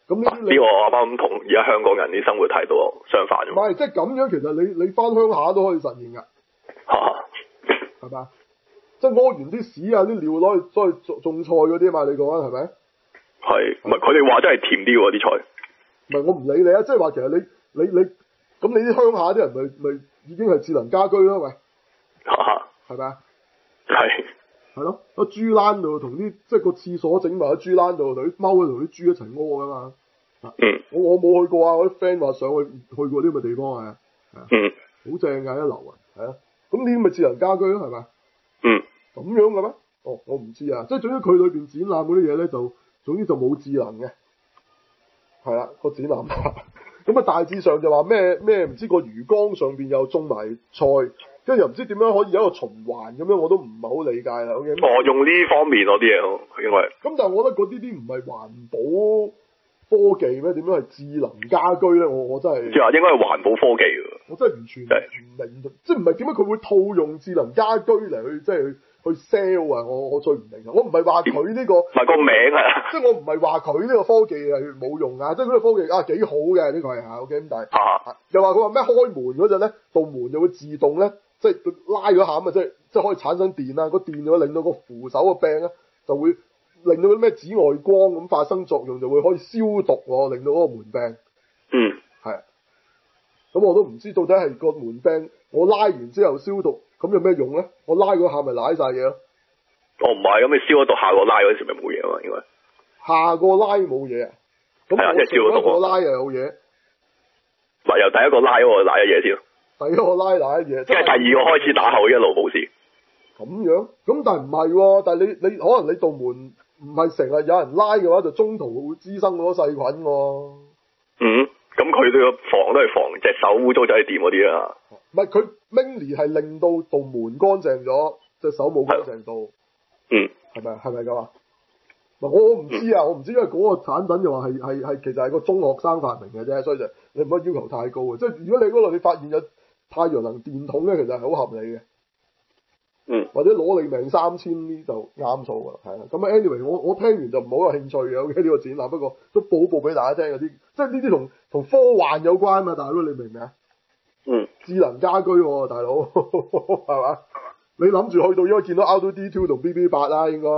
咁呢啲呢個我啱啱同而家香港人啲生活態度相反嘅。 唔係，即係咁樣，其實你你翻鄉下都可以實現㗎。 嚇， 係咪啊？即係屙完啲屎啊、啲尿攞去攞去種種菜嗰啲嘛？你講啊，係咪？ 係，唔係佢哋話真係甜啲喎啲菜。 唔係我唔理你啊，即係話其實你你你咁你啲鄉下啲人咪咪已經係智能家居咯，喂。 嚇嚇。 係咪啊？ 係。 係咯，個豬欄度同啲即係個廁所整埋喺豬欄度，同啲踎喺同啲豬一齊屙噶嘛。 嗯。 我我冇去過啊，我啲 friend 話上去去過呢咁嘅地方啊。 嗯。 好正㗎，一流啊，係啊。咁呢啲咪智能家居咯，係咪？ 嗯。 咁樣嘅咩？哦，我唔知啊。即係總之佢裏邊展覽嗰啲嘢咧，就總之就冇智能嘅。係啦，個展覽。咁啊，大致上就話咩咩唔知個魚缸上邊又種埋菜。跟住又唔知點樣可以有一個循環咁樣，我都唔係好理解啦。O K。 哦，用呢方面嗰啲嘢咯，應該。咁但係我覺得嗰啲啲唔係環保科技咩？點樣係智能家居咧？我我真係。即係話應該係環保科技㗎。我真係完全唔明，即係唔係點解佢會套用智能家居嚟去即係去去 sell 啊？我我最唔明啊！我唔係話佢呢個。唔係個名啊！即係我唔係話佢呢個科技係冇用啊！即係呢個科技啊幾好嘅呢個係嚇 O K。咁但係。啊。又話佢話咩開門嗰陣咧，道門就會自動咧。即係拉咗下啊，即係即係可以產生電啦，個電就會令到個扶手個柄咧就會令到啲咩紫外光咁發生作用，就會可以消毒喎，令到嗰個門柄。嗯。係。咁我都唔知到底係個門柄我拉完之後消毒，咁有咩用咧？我拉嗰下咪瀨晒嘢咯。哦，唔係，咁你消咗毒，下個拉嗰時咪冇嘢嘛，應該。下個拉冇嘢啊？咁我上一個拉又有嘢。咪由第一個拉嗰個瀨咗嘢先。第一個拉奶嘢，即係第二個開始打後一路冇事。咁樣，咁但係唔係喎？但係你你可能你道門唔係成日有人拉嘅話，就中途會滋生好多細菌喎。嗯，咁佢哋個防都係防隻手污糟就係掂嗰啲啊。唔係佢 mainly 係令到道門乾淨咗，隻手冇乾淨到。嗯，係咪係咪咁啊？我我唔知啊，我唔知，因為嗰個產品就話係係係其實係個中學生發明嘅啫，所以就你唔可以要求太高啊。即係如果你嗰度你發現有太陽能電筒咧，其實係好合理嘅，嗯，或者攞你命三千呢就啱數㗎啦，係啦。咁啊，anyway，我我聽完就唔好有興趣嘅，OK 呢個展覽，不過都報報俾大家聽嗰啲，即係呢啲同同科幻有關嘛，大佬你明唔明啊？嗯，智能家居喎，大佬係嘛？你諗住去到應該見到 R two D two 同 B B 八啦，應該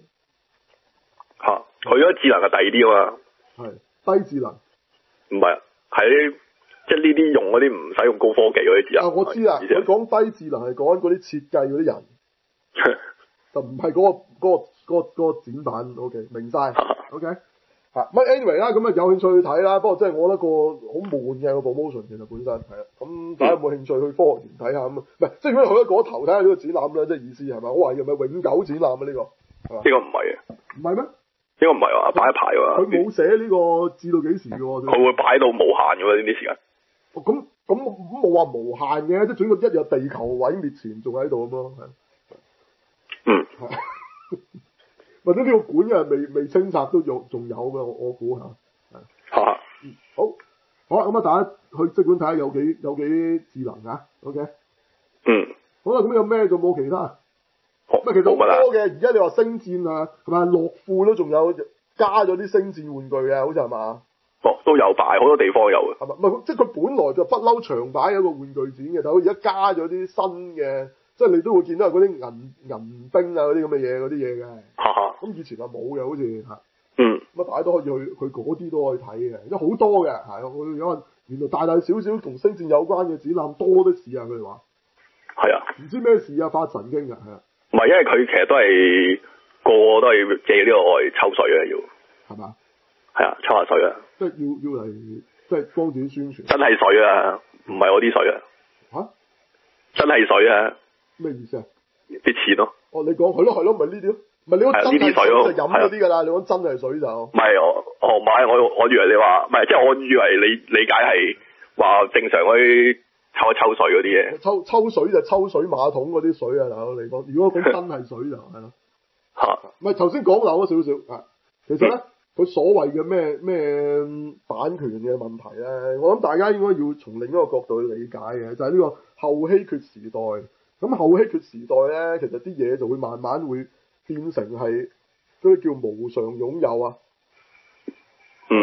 嚇，佢嗰智能係第二啲啊嘛，係低智能，唔係喺。即係呢啲用嗰啲唔使用高科技嗰啲智能。啊，我知啦，佢講低智能係講緊嗰啲設計嗰啲人，就唔係嗰個嗰、嗰個嗰、嗰個嗰個展品。O、okay, K， 明晒。O K，嚇乜 anyway 啦，咁啊有興趣去睇啦。不過真係我覺得個好悶嘅個 promotion 其實本身係啊。咁大家有冇興趣去科學園睇下咁啊？唔係，即係如果你去咗嗰頭睇下呢個展覽咧，即係意思係咪？我話係咪永久展覽啊？呢、呢個呢個唔係啊，唔係咩？呢個唔係話擺一排㗎。佢冇寫呢個至到幾時㗎喎？佢會擺到無限㗎喎呢啲時間。咁咁冇話無限嘅，即係總之一日地球毀滅前仲喺度咁咯，係。嗯。或者呢個館嘅未未清拆都仲仲有嘅，我我估下。係。嚇。嗯。好。好啦，咁啊，大家去即管睇下有幾有幾智能啊 ？OK。嗯。好啦，咁有咩仲冇其他？哦。其實好多嘅，而家你話星戰啊，係咪樂富都仲有加咗啲星戰玩具啊？好似係嘛？哦，都有擺，好多地方有嘅。係咪？唔係，即係佢本來就不嬲長擺一個玩具展嘅，但係佢而家加咗啲新嘅，即係你都會見到係嗰啲銀銀兵啊嗰啲咁嘅嘢嗰啲嘢嘅。嚇嚇。咁以前係冇嘅，好似嚇。嗯。咁啊，大家都可以去去嗰啲都可以睇嘅，因為好多嘅，係我有話原來大大小小同星戰有關嘅展覽多得事啊！佢哋話。係啊。唔知咩事啊？發神經啊！係啊。唔係，因為佢其實都係個個都係借呢個嚟抽水啊，要。係嘛？係啊，抽下水啊！即係要要嚟，即係幫自己宣傳。真係水啊，唔係我啲水啊。吓、啊？真係水啊！咩意思啊？啲錢咯。哦，你講係咯係咯，咪呢啲咯，唔係你講真係水就飲嗰啲噶啦，你講真係水就。唔係我，哦唔係我，我以為你話唔係，即係我以為你理解係話正常嗰啲抽一抽水嗰啲嘢。抽抽水就抽水馬桶嗰啲水啊，大佬你講，如果講真係水就係咯。吓。唔係頭先講漏咗少少啊，其實咧。嗯佢所謂嘅咩咩版權嘅問題咧，我諗大家應該要從另一個角度去理解嘅，就係、是、呢個後稀缺時代。咁後稀缺時代咧，其實啲嘢就會慢慢會變成係嗰啲叫無償擁有啊。嗯。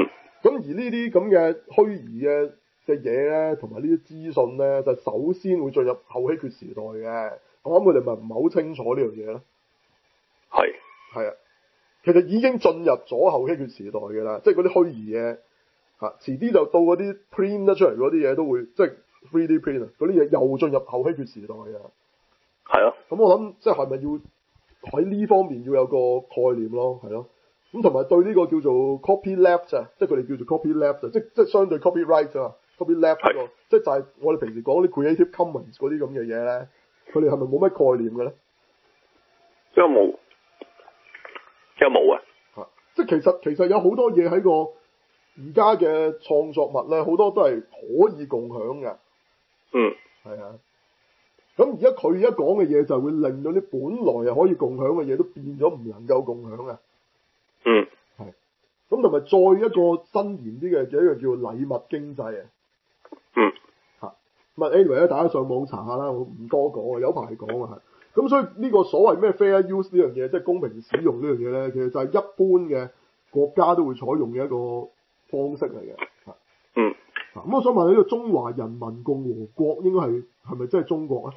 咁而呢啲咁嘅虛擬嘅嘅嘢咧，同埋呢啲資訊咧，就首先會進入後希缺時代嘅。我諗佢哋咪唔係好清楚呢樣嘢咧。 係係啊，其實已經進入咗後希缺時代嘅啦，即係嗰啲虛擬嘢嚇，遲啲就到嗰啲 print 得出嚟嗰啲嘢都會，即係 three D print 啊，嗰啲嘢又進入後希缺時代啊。 係啊， 咁我諗即係係咪要喺呢方面要有個概念咯，係咯。咁同埋對呢個叫做 copyleft 啊，即係佢哋叫做 copyleft 啊，即即係相對 copyright 啊 ，copyleft 嗰個，即係就係我哋平時講啲 creative commons 嗰啲咁嘅嘢咧，佢哋係咪冇乜概念嘅咧？ 即係冇，即係冇啊！ 嚇，即係其實其實有好多嘢喺個而家嘅創作物咧，好多都係可以共享嘅。 嗯， 係啊。咁而家佢而家講嘅嘢就會令到啲本來係可以共享嘅嘢都變咗唔能夠共享啊。 嗯， 係。咁同埋再一個新研啲嘅，就一個叫禮物經濟啊。 嗯。 嚇。咁啊 anyway 咧，大家上網查下啦，我唔多講啊，有排講啊，係。咁所以呢個所謂咩 fair use 呢樣嘢，即係公平使用呢樣嘢咧，其實就係一般嘅國家都會採用嘅一個方式嚟嘅。嚇。 嗯。 咁我想問你，呢個中華人民共和國應該係係咪真係中國啊？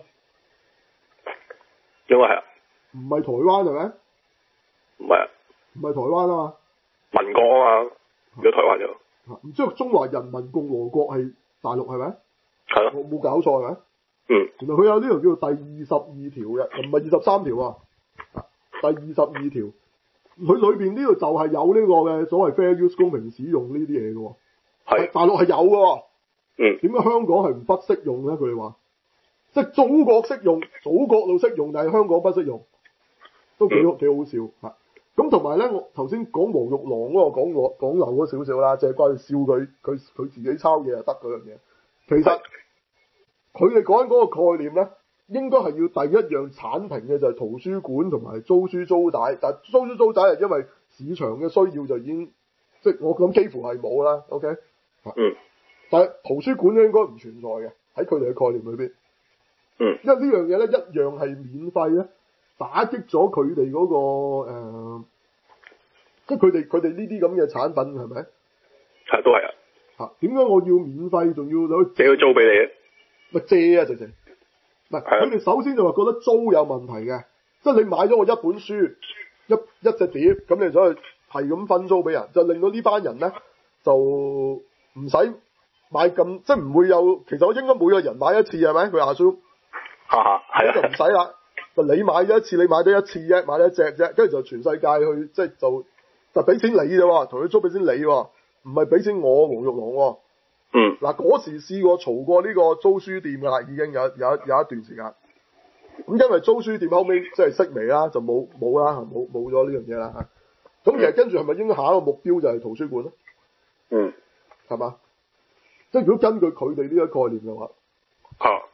應該係啊。 唔係台灣係咪？ 唔係啊。 唔係台灣啊嘛。 民國啊嘛，如果台灣就。 唔知中華人民共和國係大陸係咪？ 係咯。 我冇搞錯係咪？ 嗯。 原來佢有呢條叫做第二十二條嘅，唔係二十三條啊。第二十二條，佢裏邊呢度就係有呢個嘅所謂 fair use 公平使用呢啲嘢嘅喎。係。大陸係有嘅喎。 嗯。點解香港係唔不適用咧？佢哋話。即係祖國適用，祖國度適用，但係香港不適用，都幾幾好笑嚇。咁同埋咧，我頭先講黃玉郎嗰個講我講漏咗少少啦，就係關佢笑佢佢佢自己抄嘢就得嗰樣嘢。其實佢哋講緊嗰個概念咧，應該係要第一樣剷平嘅就係圖書館同埋租書租帶，但係租書租帶係因為市場嘅需要就已經即係我諗幾乎係冇啦。OK， 嗯， 但係圖書館咧應該唔存在嘅喺佢哋嘅概念裏邊。 嗯， 因為呢樣嘢咧一樣係免費咧，打擊咗佢哋嗰個誒，即係佢哋佢哋呢啲咁嘅產品係咪？ 係都係啊。 嚇，點解我要免費仲要攞借佢租俾你？ 咪借啊，直情。唔係，佢哋首先就話覺得租有問題嘅，即係你買咗我一本書一一隻碟，咁你走去係咁分租俾人，就令到呢班人咧就唔使買咁，即係唔會有。其實我應該每個人買一次係咪？佢阿叔。 哈哈，係啊， 就唔使啦。就你買咗一次，你買咗一次啫，買咗一隻啫，跟住就全世界去，即係就就俾錢你啫喎，同佢租俾錢你喎，唔係俾錢我黃玉郎喎。 嗯。 嗱嗰時試過嘈過呢個租書店㗎啦，已經有有有一段時間。咁因為租書店後尾即係式微啦，就冇冇啦，冇冇咗呢樣嘢啦嚇。咁其實跟住係咪應該下一個目標就係圖書館咧？ 嗯。係嘛？即係如果根據佢哋呢個概念嘅話。 嚇、啊。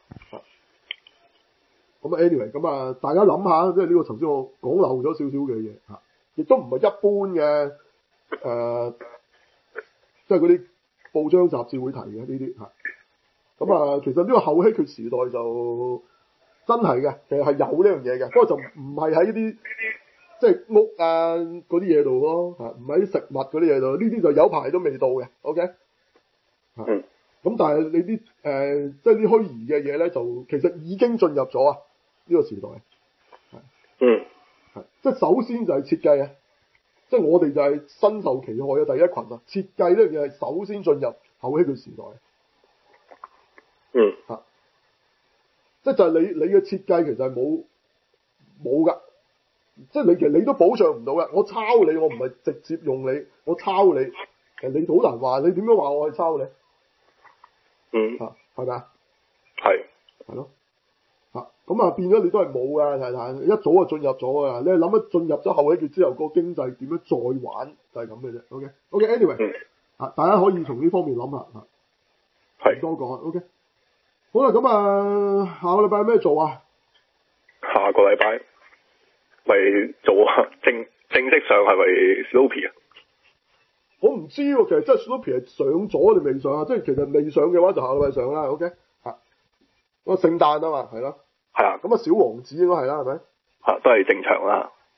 咁啊，anyway，咁啊，大家諗下，即係呢個頭先我講漏咗少少嘅嘢嚇，亦都唔係一般嘅誒，即係嗰啲報章雜誌會提嘅呢啲嚇。咁啊，其實呢個後希缺時代就真係嘅，其實係有呢樣嘢嘅，不過就唔係喺啲即係屋啊嗰啲嘢度咯嚇，唔係喺食物嗰啲嘢度，呢啲就有排都未到嘅。OK。 嗯。 咁但係你啲誒、呃，即係啲虛擬嘅嘢咧，就其實已經進入咗啊呢個時代。係。 嗯。 係。即係首先就係設計啊，即係我哋就係身受其害嘅第一群啊。設計呢樣嘢係首先進入後希缺時代。 嗯。 嚇。即係就係你你嘅設計其實係冇冇㗎，即係你其實你都保障唔到㗎。我抄你，我唔係直接用你，我抄你，其實你好難話你點樣話我係抄你。 嗯， 嚇，係咪啊？ 係， 係咯，嚇，咁啊變咗你都係冇㗎，睇睇一早就進入咗㗎，你係諗一進入咗後希缺之後，個經濟點樣再玩就係咁嘅啫。OK，OK，anyway，、okay? okay, 啊、嗯，大家可以從呢方面諗下嚇，係多講。OK，好啦，咁啊，下個禮拜有咩做啊？ 下個禮拜咪做啊？正正式上係咪 Snoopy 啊？ 我唔知喎，其實真係 Snoopy 係上咗定未上啊？即係其實未上嘅話就下個禮拜上啦。OK，嚇，個聖誕啊嘛，係咯， 係啊， 咁啊小王子應該係啦，係咪？ 嚇，都係正常啦。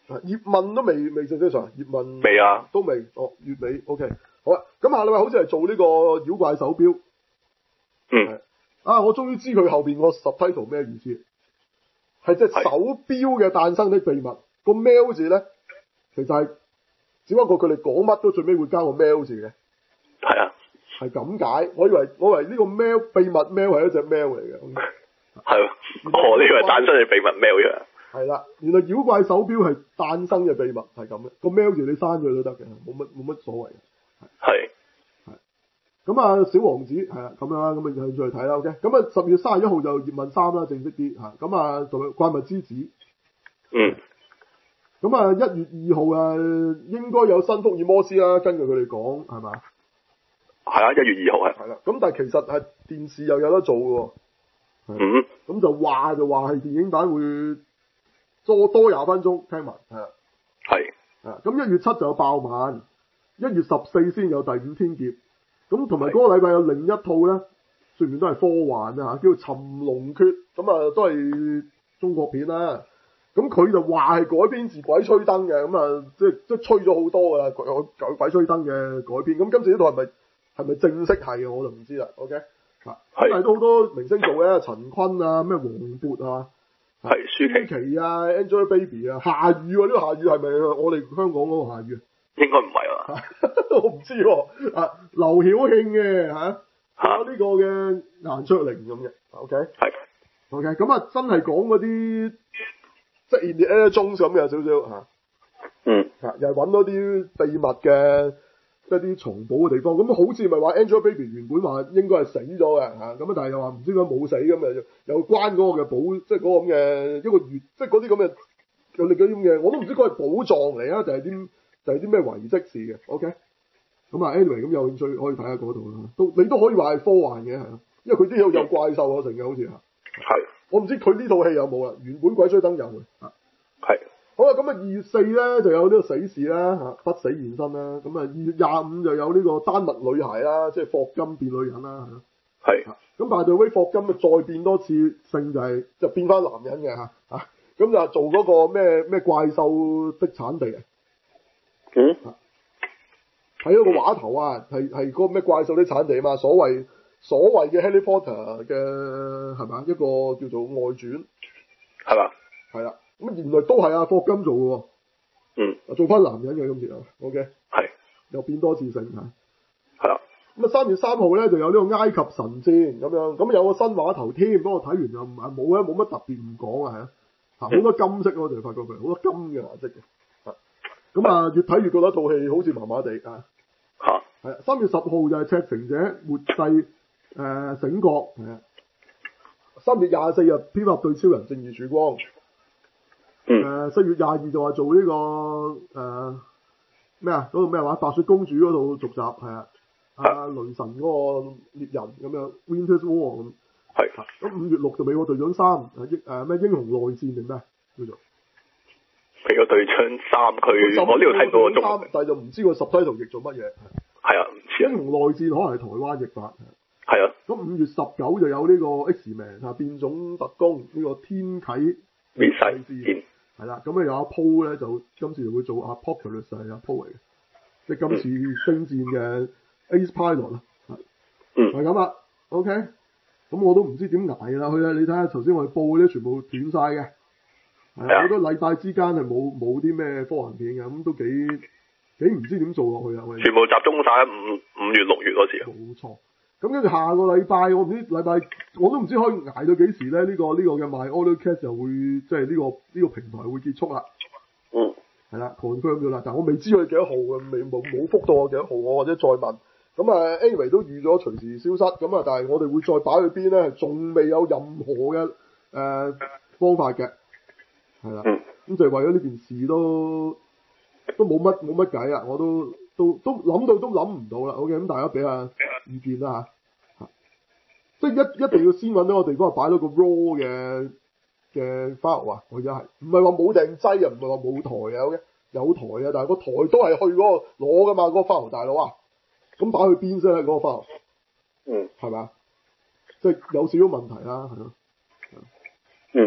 葉問都未未正式上，葉問未啊， 都未，哦，月尾 OK， 好啦，咁下禮拜好似係做呢個妖怪手錶， 嗯， 啊，我終於知佢後邊個 subtitle 咩意思，係隻手錶嘅誕生的秘密，個 mail 字咧，其實係只不過佢哋講乜都最尾會加個 mail 字嘅， 係啊， 係咁解，我以為我以為呢個 mail 秘密 mail 係一隻 mail 嚟嘅， 係咯，我以為誕生嘅秘密 mail 嘅。 係啦，原來妖怪手錶係誕生嘅秘密係咁嘅，個 mail 字你刪咗都得嘅，冇乜冇乜所謂嘅。係係咁啊，小王子係啊咁樣啦，咁啊再再睇啦 ，OK。咁啊，十月三十一號就葉問三啦，正式啲嚇。咁啊，仲有怪物之子。 嗯。 咁啊，一月二號啊，應該有新福爾摩斯啦，根據佢哋講係嘛？ 係啊，一月二號係。 係啦，咁但係其實係電視又有得做嘅喎。 嗯。 咁就話就話係電影版會。多多廿分鐘，聽聞係啊，係啊，咁一月七就有爆漫，一月十四先有第五天劫，咁同埋嗰個禮拜有另一套咧，算唔算都係科幻啊嚇，叫做《尋龍訣》，咁啊都係中國片啦，咁佢就話係改編自《鬼吹燈》嘅，咁啊即係即係吹咗好多㗎啦，鬼鬼鬼吹燈嘅改編，咁今次呢套係咪係咪正式係嘅我就唔知啦 ，OK，啊，但係都好多明星做嘅，陳坤啊，咩黃渤啊。 係舒淇淇啊 ，Angelababy 啊，夏雨喎，呢個夏雨係咪我哋香港嗰個夏雨啊？ 應該唔係啊， 我唔知喎。啊，劉曉慶嘅嚇，有呢個嘅顏卓靈咁嘅 ，OK，係 ，OK，咁啊真係講嗰啲即係 Indiana Jones咁嘅少少嚇，嗯，嚇又係揾多啲秘密嘅。一啲藏寶嘅地方，咁好似咪話 Angelababy 原本話應該係死咗嘅嚇，咁啊但係又話唔知點解冇死咁啊，又關嗰個嘅寶，即係嗰個咁嘅一個月，即係嗰啲咁嘅有啲咁嘅，我都唔知嗰係寶藏嚟啊，定係啲就係啲咩遺跡事嘅 ，OK，咁啊 anyway 咁有興趣可以睇下嗰度啦，都你都可以話係科幻嘅係啊，因為佢啲有有怪獸啊成嘅好似嚇，係，我唔知佢呢套戲有冇啊，原本鬼吹燈有嘅，係。好啦，咁啊二月四咧就有呢個死侍啦嚇，不死現身啦。咁啊二月廿五就有呢個丹麥女孩啦，即係霍金變女人啦嚇。係。咁但係對威霍金啊再變多次性就係、是、就變翻男人嘅嚇嚇。咁就做嗰個咩咩怪獸的產地啊。嗯。喺一個畫頭啊，係係嗰個咩怪獸的產地啊嘛，所謂所謂嘅 Harry Potter 嘅係咪一個叫做外傳係嘛？係啦。咁原來都係阿霍金做嘅喎，嗯，做翻男人嘅今次啊 ，OK，係，又變多次性嚇，係啦。咁啊三月三號咧就有呢個埃及神戰咁樣，咁有個新畫頭添，不過睇完又唔係冇咧，冇乜特別唔講啊，係啊，嚇好多金色咯，就發覺佢好多金嘅顏色嘅，嚇，咁啊越睇越覺得套戲好似麻麻地啊，嚇，係啊，三月十號就係赤誠者末世誒醒覺，係啊，三月廿四日蝙蝠俠對超人正義曙光。誒四、嗯呃、月廿二就話做呢、這個誒咩啊嗰個咩話白雪公主嗰度續集係啊，阿雷神嗰個獵人咁樣 Winter's War 咁係，咁五月六就美國隊長三英誒咩英雄內戰定咩叫做美國隊長三佢我呢度睇到個中，但係就唔知個十梯圖譯做乜嘢係啊，唔知英雄內戰可能係台灣譯法係啊，咁五月十九就有呢個 X-Men 嚇變種特工呢、這個天啟滅世戰。係啦，咁啊有阿 Paul 咧就今次就會做阿 Apocalypse 係阿 Paul 嚟嘅，即係今次星戰嘅 Ace Pilot 啦，係係咁啊 ，OK，咁我都唔知點捱啦，佢啊你睇下頭先我哋報嗰啲全部斷晒嘅，係啊好多禮拜之間係冇冇啲咩科幻片嘅，咁都幾幾唔知點做落去啊，全部集中晒喺五五月六月嗰時啊，冇錯。咁跟住下個禮拜，我唔知禮拜我都唔知可以捱到幾時咧？呢、這個呢、這個嘅 My AutoCast 就會即係呢個呢、這個平台會結束啦。嗯，係啦 confirm 咗啦，但係我未知佢幾多號嘅，未冇冇覆到我幾多號，我或者再問。咁啊 anyway 都預咗隨時消失，咁啊但係我哋會再擺去邊咧？仲未有任何嘅誒、呃、方法嘅，係啦。咁、嗯、就係為咗呢件事都都冇乜冇乜計啊！我都都都諗到都諗唔到啦。OK，咁大家俾下意見啦嚇，即係一一定要先揾到個地方，擺到個 raw 嘅嘅 file 啊！我而家係唔係話冇訂劑啊？唔係話冇台啊？OK，有台啊，但係個台都係去嗰個攞噶嘛，嗰、嗰個 file 大佬啊！咁擺去邊先咧？嗰個 file，嗯，係咪啊？即係有少少問題啦，係咯，嗯，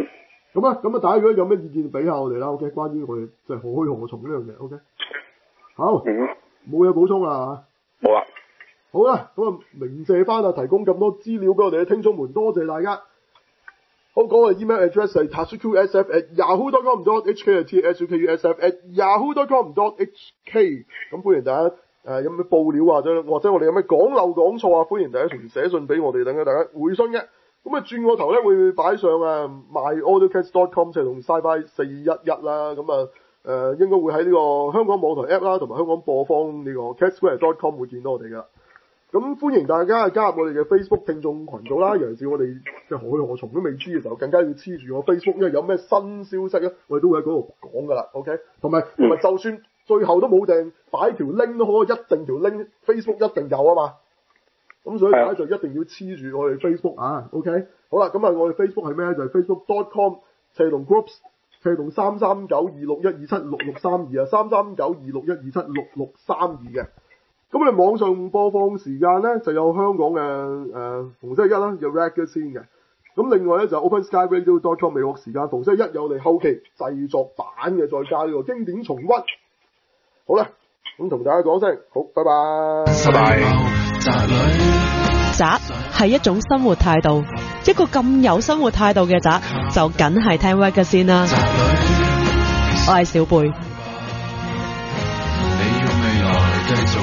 咁啊，咁啊，大家如果有咩意見俾下我哋啦 ，OK， 關於我哋即係何去何從呢樣嘢 ，OK。好，冇嘢補充啦冇啊。 好啦，咁啊，鳴謝翻啊，提供咁多資料俾我哋嘅聽眾們，多謝大家。好，講我哋 email address 係 tasukusf at yahoo dot com dot h k 係 t s u k u s f at yahoo dot com dot h k。咁歡迎大家誒、呃、有咩報料或者或者我哋有咩講漏講錯啊，歡迎大家隨時寫信俾我哋，等大家回信嘅。咁啊轉個頭咧會擺上啊 my audiocast dot com 就同 sci-fi 四一一啦，咁啊誒應該會喺呢個香港網台 app 啦，同埋香港播放呢個 catsquare dot com 會見到我哋噶。咁歡迎大家加入我哋嘅 Facebook 聽眾群組啦，尤其是我哋即係何去何從都未知嘅時候，更加要黐住我 Facebook，因為有咩新消息咧，我哋都會喺嗰度講噶啦 ，OK？ 同埋同埋就算最後都冇訂擺條 link 都好，一定條 link Facebook 一定有啊嘛。咁所以大家就一定要黐住我哋 Facebook 啊 ，OK？ 好啦，咁啊我哋 Facebook 係咩咧？就係、是、facebook dot com 斜同 groups 斜同三三九二六一二七六六三二啊，三三九二六一二七六六三二嘅。咁我哋網上播放時間咧就有香港嘅誒、呃、逢星期一啦，有 Reggae 先嘅。咁另外咧就 open sky radio dot com 美國時間逢星期一有我哋後期製作版嘅，再加呢個經典重溫。好啦，咁同大家講聲好，拜拜。拜拜。 宅係一種生活態度，一個咁有生活態度嘅宅就梗係聽 Reggae 先啦。我係小貝。 你要未來繼續